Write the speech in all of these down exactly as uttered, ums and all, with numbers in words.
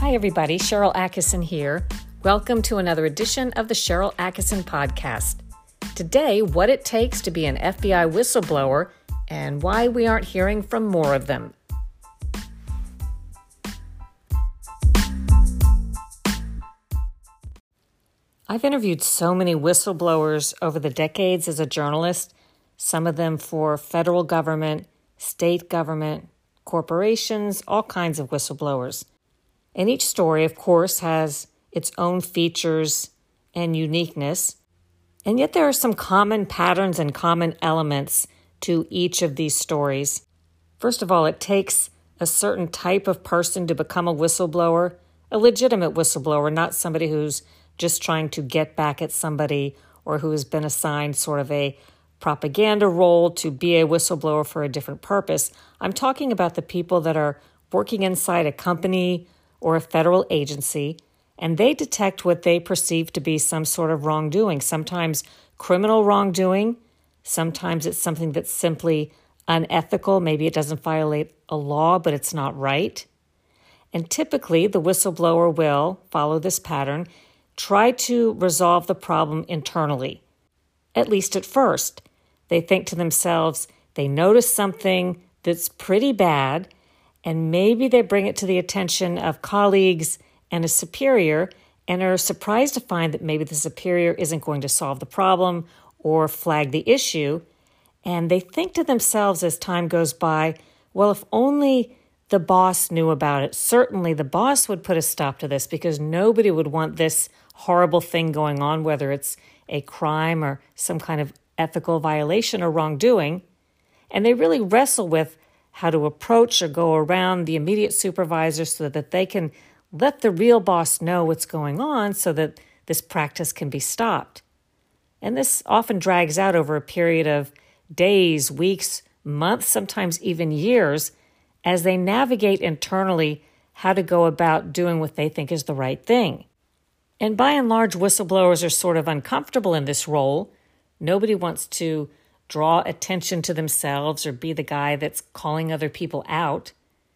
Hi, everybody. Sharyl Attkisson here. Welcome to another edition of the Sharyl Attkisson Podcast. Today, what it takes to be an F B I whistleblower and why we aren't hearing from more of them. I've interviewed so many whistleblowers over the decades as a journalist, some of them for federal government, state government, corporations, all kinds of whistleblowers. And each story, of course, has its own features and uniqueness. And yet there are some common patterns and common elements to each of these stories. First of all, it takes a certain type of person to become a whistleblower, a legitimate whistleblower, not somebody who's just trying to get back at somebody or who has been assigned sort of a propaganda role to be a whistleblower for a different purpose. I'm talking about the people that are working inside a company or a federal agency, and they detect what they perceive to be some sort of wrongdoing, sometimes criminal wrongdoing, sometimes it's something that's simply unethical. Maybe it doesn't violate a law, but it's not right. And typically, the whistleblower will follow this pattern, try to resolve the problem internally, at least at first. They think to themselves, they notice something that's pretty bad, and maybe they bring it to the attention of colleagues and a superior and are surprised to find that maybe the superior isn't going to solve the problem or flag the issue. And they think to themselves as time goes by, well, if only the boss knew about it, certainly the boss would put a stop to this because nobody would want this horrible thing going on, whether it's a crime or some kind of ethical violation or wrongdoing. And they really wrestle with how to approach or go around the immediate supervisor so that they can let the real boss know what's going on so that this practice can be stopped. And this often drags out over a period of days, weeks, months, sometimes even years, as they navigate internally how to go about doing what they think is the right thing. And by and large, whistleblowers are sort of uncomfortable in this role. Nobody wants to draw attention to themselves or be the guy that's calling other people out.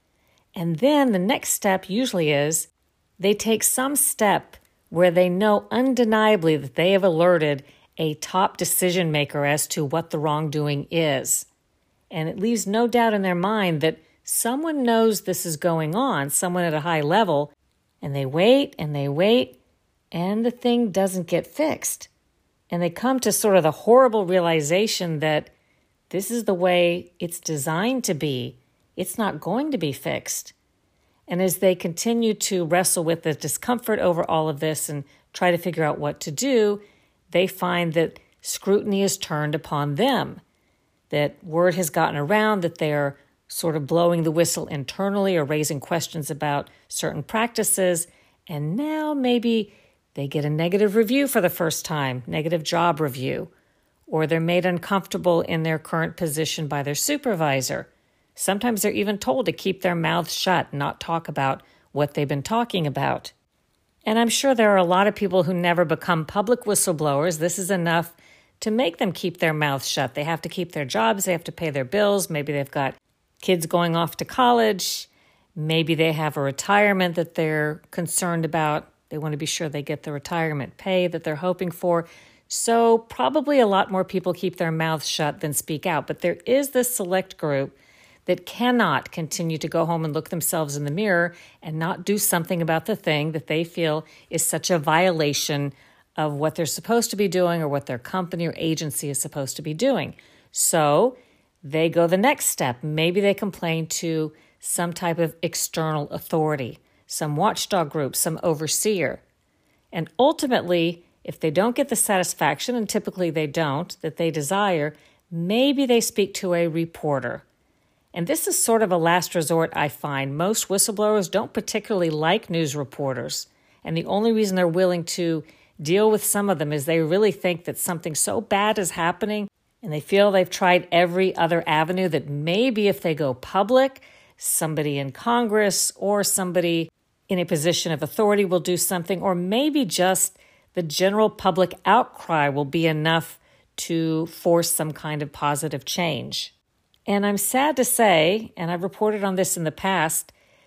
And then the next step usually is they take some step where they know undeniably that they have alerted a top decision maker as to what the wrongdoing is. And it leaves no doubt in their mind that someone knows this is going on, someone at a high level, and they wait and they wait, and the thing doesn't get fixed. And they come to sort of the horrible realization that this is the way it's designed to be. It's not going to be fixed. And as they continue to wrestle with the discomfort over all of this and try to figure out what to do, they find that scrutiny is turned upon them, that word has gotten around that they're sort of blowing the whistle internally or raising questions about certain practices, and now maybe they get a negative review for the first time, negative job review, or they're made uncomfortable in their current position by their supervisor. Sometimes they're even told to keep their mouths shut, not talk about what they've been talking about. And I'm sure there are a lot of people who never become public whistleblowers. This is enough to make them keep their mouths shut. They have to keep their jobs, they have to pay their bills, maybe they've got kids going off to college, maybe they have a retirement that they're concerned about. They want to be sure they get the retirement pay that they're hoping for. So probably a lot more people keep their mouths shut than speak out. But there is this select group that cannot continue to go home and look themselves in the mirror and not do something about the thing that they feel is such a violation of what they're supposed to be doing or what their company or agency is supposed to be doing. So they go the next step. Maybe they complain to some type of external authority, some watchdog group, some overseer. And ultimately, if they don't get the satisfaction, and typically they don't, that they desire, maybe they speak to a reporter. And this is sort of a last resort, I find. Most whistleblowers don't particularly like news reporters. And the only reason they're willing to deal with some of them is they really think that something so bad is happening, and they feel they've tried every other avenue that maybe if they go public, somebody in Congress or somebody in a position of authority will do something, or maybe just the general public outcry will be enough to force some kind of positive change. And I'm sad to say, and I've reported on this in the past,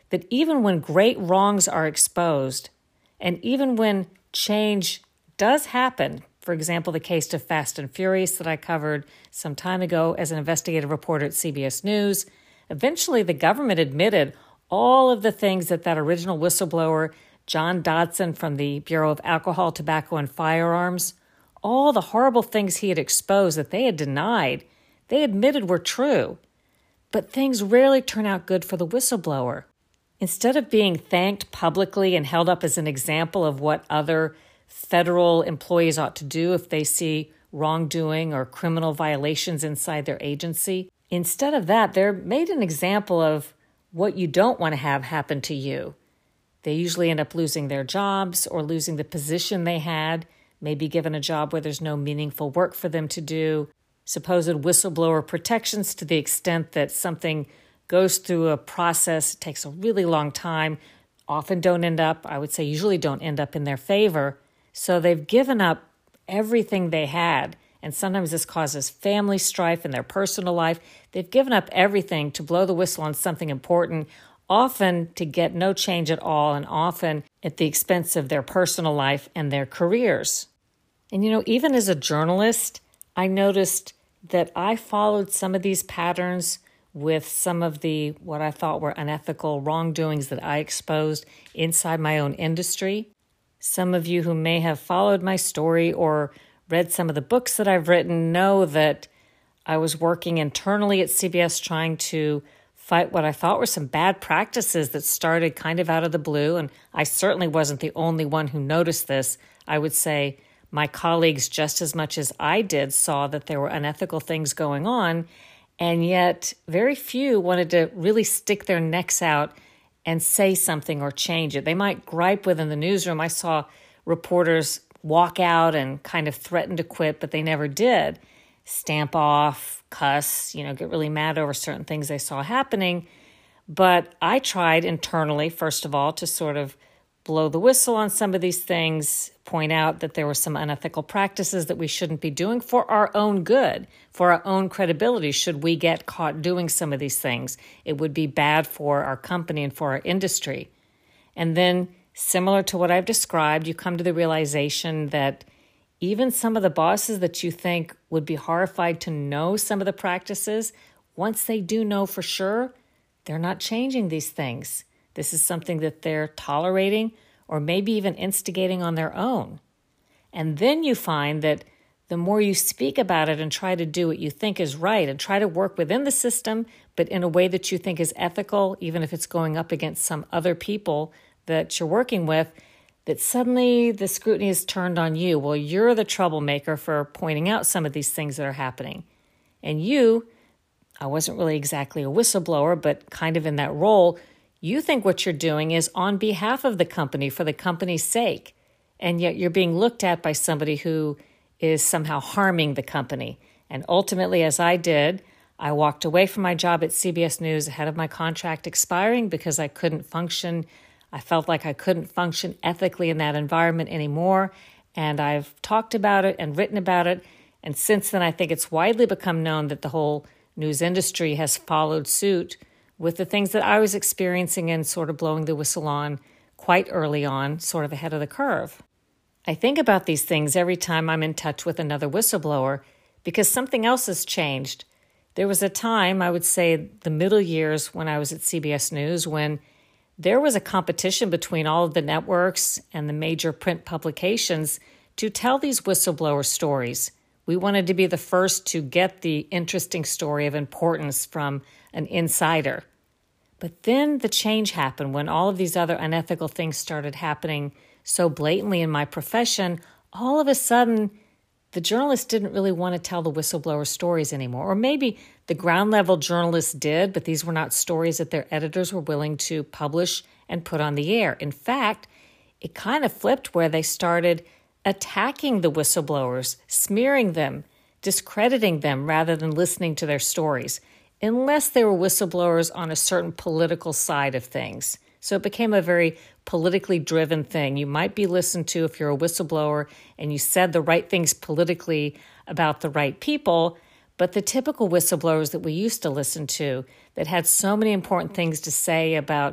that even when great wrongs are exposed, and even when change does happen, for example, the case of Fast and Furious that I covered some time ago as an investigative reporter at C B S News, eventually the government admitted all of the things that that original whistleblower, John Dodson from the Bureau of Alcohol, Tobacco, and Firearms, all the horrible things he had exposed that they had denied, they admitted were true. But things rarely turn out good for the whistleblower. Instead of being thanked publicly and held up as an example of what other federal employees ought to do if they see wrongdoing or criminal violations inside their agency, instead of that, they're made an example of what you don't want to have happen to you. They usually end up losing their jobs or losing the position they had, maybe given a job where there's no meaningful work for them to do, supposed whistleblower protections to the extent that something goes through a process, takes a really long time, often don't end up, I would say usually don't end up in their favor. So they've given up everything they had, and sometimes this causes family strife in their personal life. They've given up everything to blow the whistle on something important, often to get no change at all, and often at the expense of their personal life and their careers. And you know, even as a journalist, I noticed that I followed some of these patterns with some of the what I thought were unethical wrongdoings that I exposed inside my own industry. Some of you who may have followed my story or read some of the books that I've written know that I was working internally at C B S trying to fight what I thought were some bad practices that started kind of out of the blue, and I certainly wasn't the only one who noticed this. I would say my colleagues, just as much as I did, saw that there were unethical things going on, and yet very few wanted to really stick their necks out and say something or change it. They might gripe within the newsroom. I saw reporters walk out and kind of threaten to quit, but they never did. Stamp off, cuss, you know, get really mad over certain things they saw happening. But I tried internally, first of all, to sort of blow the whistle on some of these things, point out that there were some unethical practices that we shouldn't be doing for our own good, for our own credibility. Should we get caught doing some of these things, it would be bad for our company and for our industry. And then, similar to what I've described, you come to the realization that even some of the bosses that you think would be horrified to know some of the practices, once they do know for sure, they're not changing these things. This is something that they're tolerating or maybe even instigating on their own. And then you find that the more you speak about it and try to do what you think is right and try to work within the system, but in a way that you think is ethical, even if it's going up against some other people that you're working with, that suddenly the scrutiny is turned on you. Well, you're the troublemaker for pointing out some of these things that are happening. And you, I wasn't really exactly a whistleblower, but kind of in that role, you think what you're doing is on behalf of the company, for the company's sake, and yet you're being looked at by somebody who is somehow harming the company. And ultimately, as I did, I walked away from my job at C B S News ahead of my contract expiring because I couldn't function. I felt like I couldn't function ethically in that environment anymore, and I've talked about it and written about it. And since then, I think it's widely become known that the whole news industry has followed suit with the things that I was experiencing and sort of blowing the whistle on quite early on, sort of ahead of the curve. I think about these things every time I'm in touch with another whistleblower because something else has changed. There was a time, I would say the middle years when I was at C B S News, when there was a competition between all of the networks and the major print publications to tell these whistleblower stories. We wanted to be the first to get the interesting story of importance from an insider. But then the change happened when all of these other unethical things started happening so blatantly in my profession. All of a sudden, the journalists didn't really want to tell the whistleblower stories anymore. Or maybe the ground level journalists did, but these were not stories that their editors were willing to publish and put on the air. In fact, it kind of flipped where they started attacking the whistleblowers, smearing them, discrediting them rather than listening to their stories, unless they were whistleblowers on a certain political side of things. So it became a very politically driven thing. You might be listened to if you're a whistleblower and you said the right things politically about the right people, but the typical whistleblowers that we used to listen to that had so many important things to say about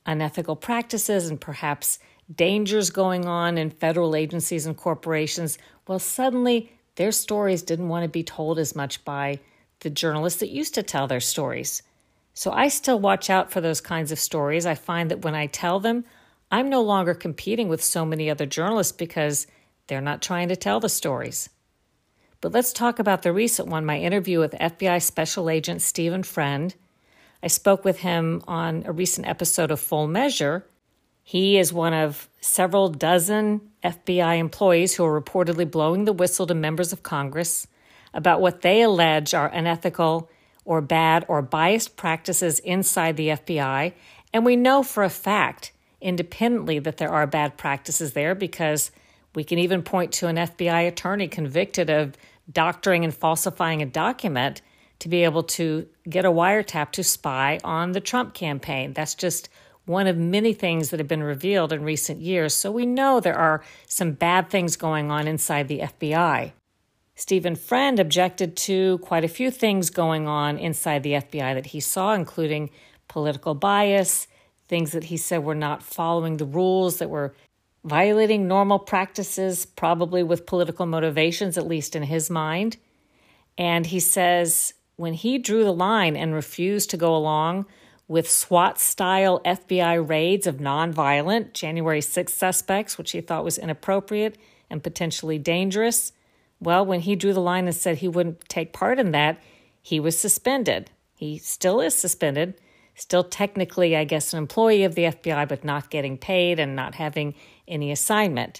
unethical practices and perhaps dangers going on in federal agencies and corporations, well, suddenly their stories didn't want to be told as much by the journalists that used to tell their stories. So I still watch out for those kinds of stories. I find that when I tell them, I'm no longer competing with so many other journalists because they're not trying to tell the stories. But let's talk about the recent one, my interview with F B I Special Agent Stephen Friend. I spoke with him on a recent episode of Full Measure. He is one of several dozen F B I employees who are reportedly blowing the whistle to members of Congress about what they allege are unethical or bad or biased practices inside the F B I. And we know for a fact, independently, that there are bad practices there because we can even point to an F B I attorney convicted of doctoring and falsifying a document to be able to get a wiretap to spy on the Trump campaign. That's just one of many things that have been revealed in recent years. So we know there are some bad things going on inside the F B I. Stephen Friend objected to quite a few things going on inside the F B I that he saw, including political bias, things that he said were not following the rules, that were violating normal practices, probably with political motivations, at least in his mind. And he says when he drew the line and refused to go along with SWAT-style F B I raids of nonviolent January sixth suspects, which he thought was inappropriate and potentially dangerous, well, when he drew the line and said he wouldn't take part in that, he was suspended. He still is suspended, still technically, I guess, an employee of the F B I, but not getting paid and not having any assignment.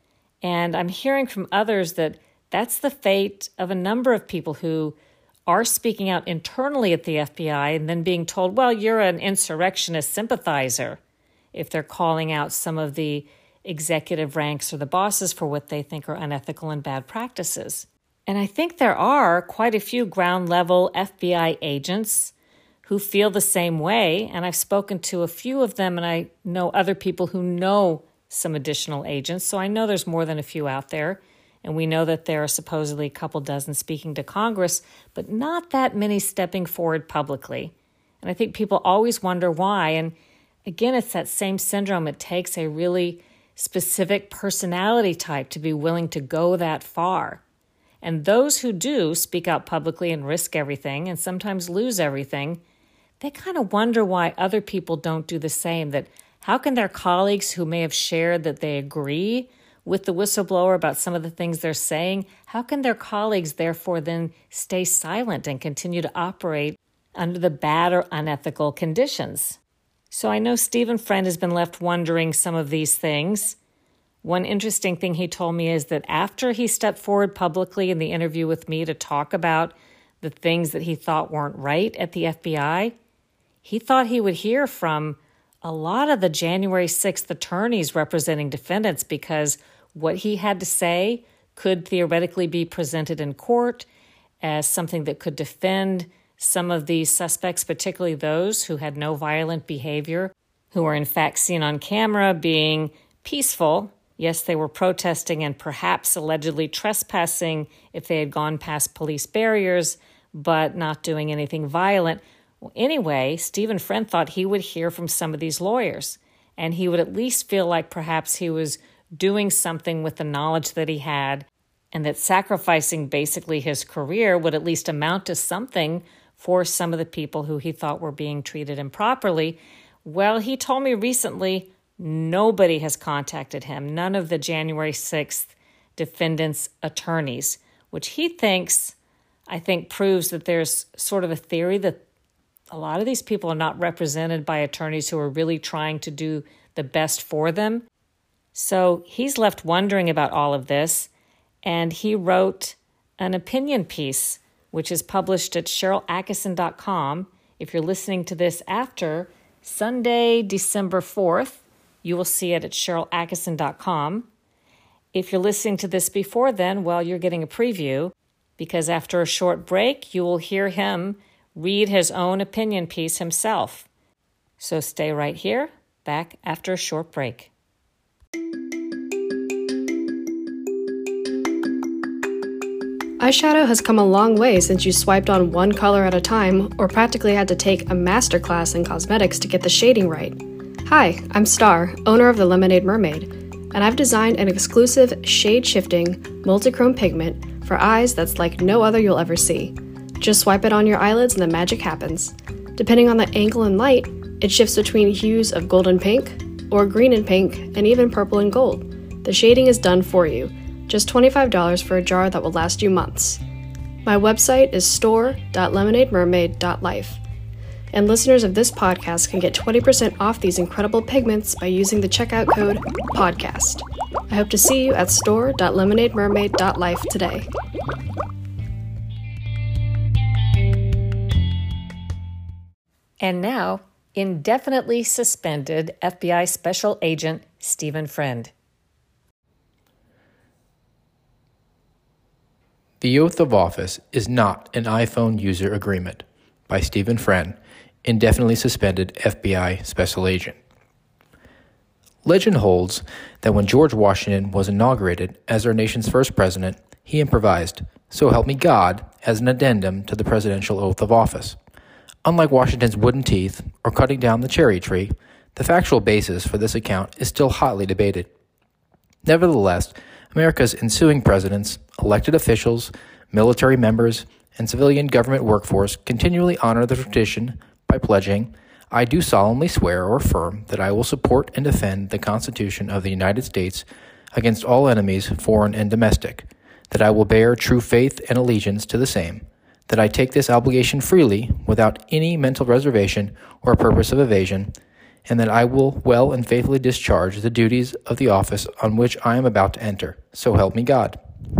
And I'm hearing from others that that's the fate of a number of people who are speaking out internally at the F B I and then being told, well, you're an insurrectionist sympathizer, if they're calling out some of the executive ranks or the bosses for what they think are unethical and bad practices. And I think there are quite a few ground-level F B I agents who feel the same way, and I've spoken to a few of them, and I know other people who know some additional agents, so I know there's more than a few out there. And we know that there are supposedly a couple dozen speaking to Congress, but not that many stepping forward publicly. And I think people always wonder why. And again, it's that same syndrome. It takes a really specific personality type to be willing to go that far. And those who do speak out publicly and risk everything and sometimes lose everything, they kind of wonder why other people don't do the same. That how can their colleagues who may have shared that they agree with the whistleblower about some of the things they're saying, how can their colleagues therefore then stay silent and continue to operate under the bad or unethical conditions? So I know Stephen Friend has been left wondering some of these things. One interesting thing he told me is that after he stepped forward publicly in the interview with me to talk about the things that he thought weren't right at the F B I, he thought he would hear from a lot of the January sixth attorneys representing defendants because what he had to say could theoretically be presented in court as something that could defend some of these suspects, particularly those who had no violent behavior, who were in fact seen on camera being peaceful. Yes, they were protesting and perhaps allegedly trespassing if they had gone past police barriers, but not doing anything violent. Well, anyway, Stephen Friend thought he would hear from some of these lawyers, and he would at least feel like perhaps he was doing something with the knowledge that he had, and that sacrificing basically his career would at least amount to something for some of the people who he thought were being treated improperly. Well, he told me recently nobody has contacted him, none of the January sixth defendants' attorneys, which he thinks, I think, proves that there's sort of a theory that a lot of these people are not represented by attorneys who are really trying to do the best for them. So he's left wondering about all of this, and he wrote an opinion piece, which is published at Sharyl Attkisson dot com. If you're listening to this after Sunday, December fourth, you will see it at Sharyl Attkisson dot com. If you're listening to this before then, well, you're getting a preview, because after a short break, you will hear him read his own opinion piece himself. So stay right here, back after a short break. Eyeshadow has come a long way since you swiped on one color at a time or practically had to take a masterclass in cosmetics to get the shading right. Hi, I'm Star, owner of the Lemonade Mermaid, and I've designed an exclusive shade-shifting, multi-chrome pigment for eyes that's like no other you'll ever see. Just swipe it on your eyelids and the magic happens. Depending on the angle and light, it shifts between hues of gold and pink, or green and pink, and even purple and gold. The shading is done for you. Just twenty-five dollars for a jar that will last you months. My website is store dot lemonade mermaid dot life. And listeners of this podcast can get twenty percent off these incredible pigments by using the checkout code PODCAST. I hope to see you at store dot lemonade mermaid dot life today. And now, indefinitely suspended F B I Special Agent Stephen Friend. The Oath of Office is not an iPhone user agreement by Stephen Friend, indefinitely suspended F B I Special Agent. Legend holds that when George Washington was inaugurated as our nation's first president, he improvised, "So help me God," as an addendum to the presidential oath of office. Unlike Washington's wooden teeth or cutting down the cherry tree, the factual basis for this account is still hotly debated. Nevertheless, America's ensuing presidents, elected officials, military members, and civilian government workforce continually honor the tradition by pledging, "I do solemnly swear or affirm that I will support and defend the Constitution of the United States against all enemies, foreign and domestic, that I will bear true faith and allegiance to the same, that I take this obligation freely without any mental reservation or purpose of evasion, and that I will well and faithfully discharge the duties of the office on which I am about to enter. So help me God."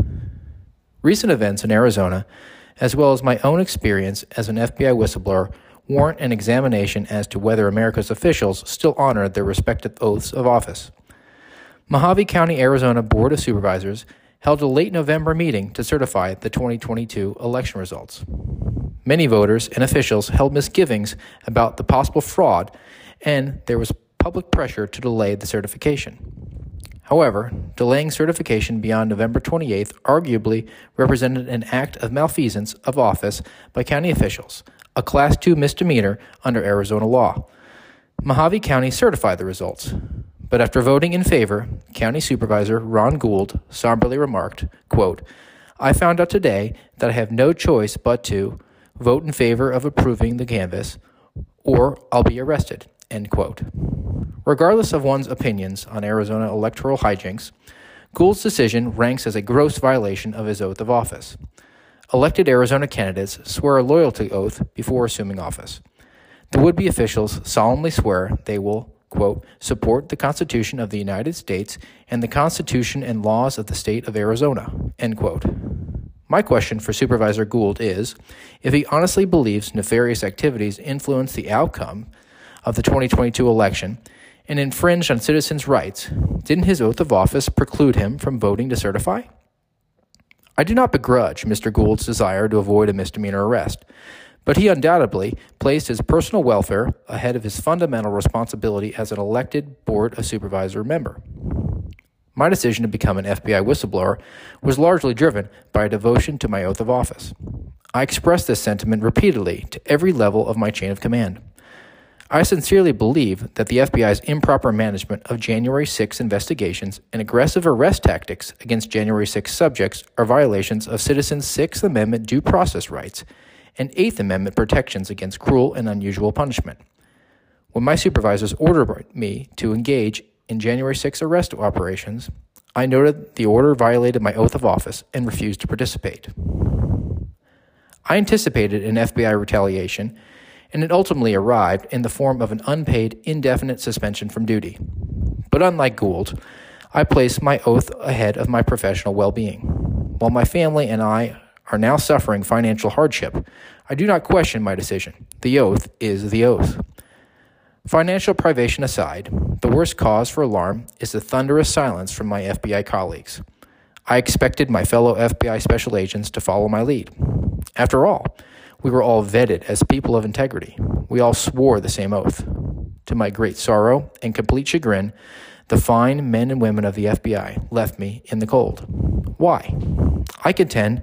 Recent events in Arizona, as well as my own experience as an F B I whistleblower, warrant an examination as to whether America's officials still honor their respective oaths of office. Mojave County, Arizona Board of Supervisors held a late November meeting to certify the twenty twenty-two election results. Many voters and officials held misgivings about the possible fraud, and there was public pressure to delay the certification. However, delaying certification beyond November twenty-eighth arguably represented an act of malfeasance of office by county officials, a Class two misdemeanor under Arizona law. Mojave County certified the results, but after voting in favor, County Supervisor Ron Gould somberly remarked, quote, "I found out today that I have no choice but to vote in favor of approving the canvass, or I'll be arrested," end quote. Regardless of one's opinions on Arizona electoral hijinks, Gould's decision ranks as a gross violation of his oath of office. Elected Arizona candidates swear a loyalty oath before assuming office. The would-be officials solemnly swear they will, quote, "support the Constitution of the United States and the Constitution and laws of the state of Arizona," end quote. My question for Supervisor Gould is, if he honestly believes nefarious activities influenced the outcome of the twenty twenty-two election and infringed on citizens' rights, didn't his oath of office preclude him from voting to certify? I do not begrudge Mister Gould's desire to avoid a misdemeanor arrest, but he undoubtedly placed his personal welfare ahead of his fundamental responsibility as an elected Board of Supervisor member. My decision to become an F B I whistleblower was largely driven by a devotion to my oath of office. I expressed this sentiment repeatedly to every level of my chain of command. I sincerely believe that the F B I's improper management of January sixth investigations and aggressive arrest tactics against January sixth subjects are violations of citizens' Sixth Amendment due process rights and Eighth Amendment protections against cruel and unusual punishment. When my supervisors ordered me to engage in January sixth arrest operations, I noted the order violated my oath of office and refused to participate. I anticipated an F B I retaliation, and it ultimately arrived in the form of an unpaid, indefinite suspension from duty. But unlike Gould, I placed my oath ahead of my professional well-being. While my family and I are now suffering financial hardship, I do not question my decision. The oath is the oath. Financial privation aside, the worst cause for alarm is the thunderous silence from my F B I colleagues. I expected my fellow F B I special agents to follow my lead. After all, we were all vetted as people of integrity. We all swore the same oath. To my great sorrow and complete chagrin, the fine men and women of the F B I left me in the cold. Why? I contend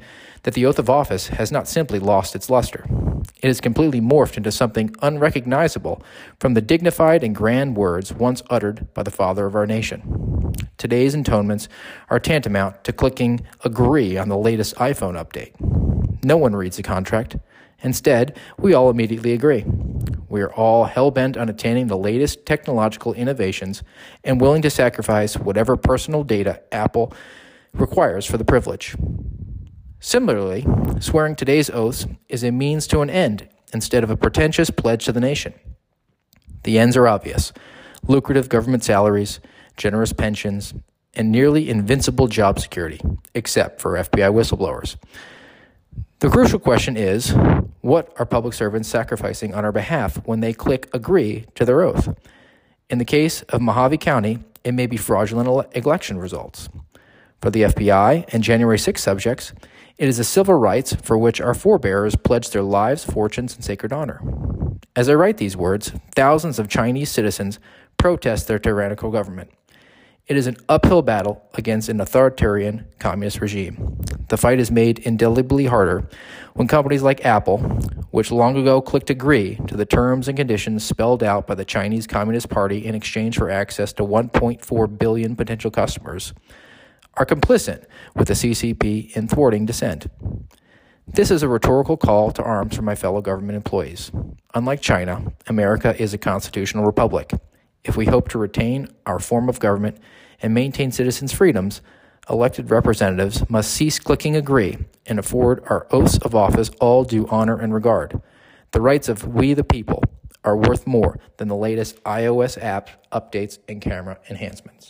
that the oath of office has not simply lost its luster. It has completely morphed into something unrecognizable from the dignified and grand words once uttered by the father of our nation. Today's intonements are tantamount to clicking agree on the latest iPhone update. No one reads the contract. Instead, we all immediately agree. We are all hell-bent on attaining the latest technological innovations and willing to sacrifice whatever personal data Apple requires for the privilege. Similarly, swearing today's oaths is a means to an end instead of a pretentious pledge to the nation. The ends are obvious: lucrative government salaries, generous pensions, and nearly invincible job security, except for F B I whistleblowers. The crucial question is, what are public servants sacrificing on our behalf when they click agree to their oath? In the case of Mojave County, it may be fraudulent ele- election results. For the F B I and January sixth subjects, it is the civil rights for which our forebears pledged their lives, fortunes, and sacred honor. As I write these words, thousands of Chinese citizens protest their tyrannical government. It is an uphill battle against an authoritarian communist regime. The fight is made indelibly harder when companies like Apple, which long ago clicked agree to the terms and conditions spelled out by the Chinese Communist Party in exchange for access to one point four billion potential customers, are complicit with the C C P in thwarting dissent. This is a rhetorical call to arms for my fellow government employees. Unlike China, America is a constitutional republic. If we hope to retain our form of government and maintain citizens' freedoms, elected representatives must cease clicking agree and afford our oaths of office all due honor and regard. The rights of we the people are worth more than the latest iOS app updates and camera enhancements.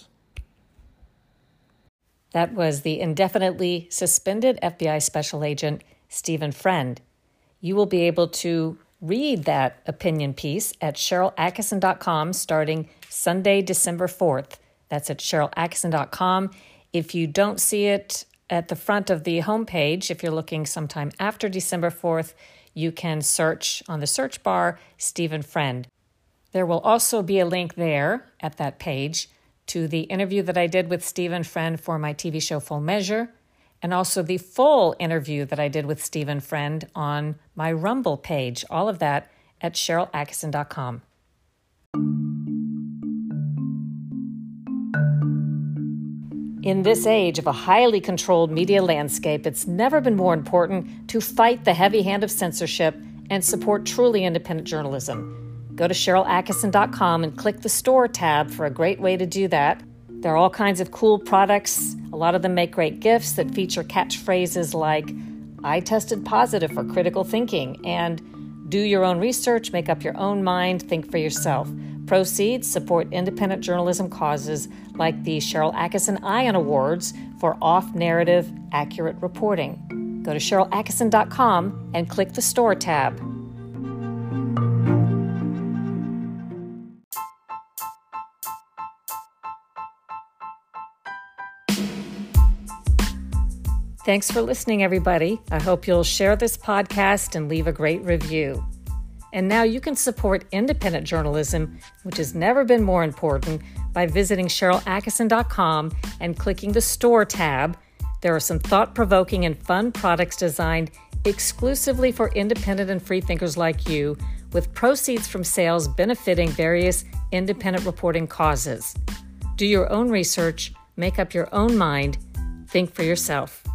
That was the indefinitely suspended F B I Special Agent Stephen Friend. You will be able to read that opinion piece at Sharyl Attkisson dot com starting Sunday, December fourth. That's at Sharyl Attkisson dot com. If you don't see it at the front of the homepage, if you're looking sometime after December fourth, you can search on the search bar Stephen Friend. There will also be a link there at that page to the interview that I did with Stephen Friend for my T V show Full Measure, and also the full interview that I did with Stephen Friend on my Rumble page. All of that at Sharyl Attkisson dot com. In this age of a highly controlled media landscape, it's never been more important to fight the heavy hand of censorship and support truly independent journalism. Go to Sharyl Attkisson dot com and click the Store tab for a great way to do that. There are all kinds of cool products. A lot of them make great gifts that feature catchphrases like, I tested positive for critical thinking, and do your own research, make up your own mind, think for yourself. Proceeds support independent journalism causes like the Sharyl Attkisson Ion Awards for off-narrative, accurate reporting. Go to Sharyl Attkisson dot com and click the Store tab. Thanks for listening, everybody. I hope you'll share this podcast and leave a great review. And now you can support independent journalism, which has never been more important, by visiting Sharyl Attkisson dot com and clicking the Store tab. There are some thought-provoking and fun products designed exclusively for independent and free thinkers like you, with proceeds from sales benefiting various independent reporting causes. Do your own research, make up your own mind, think for yourself.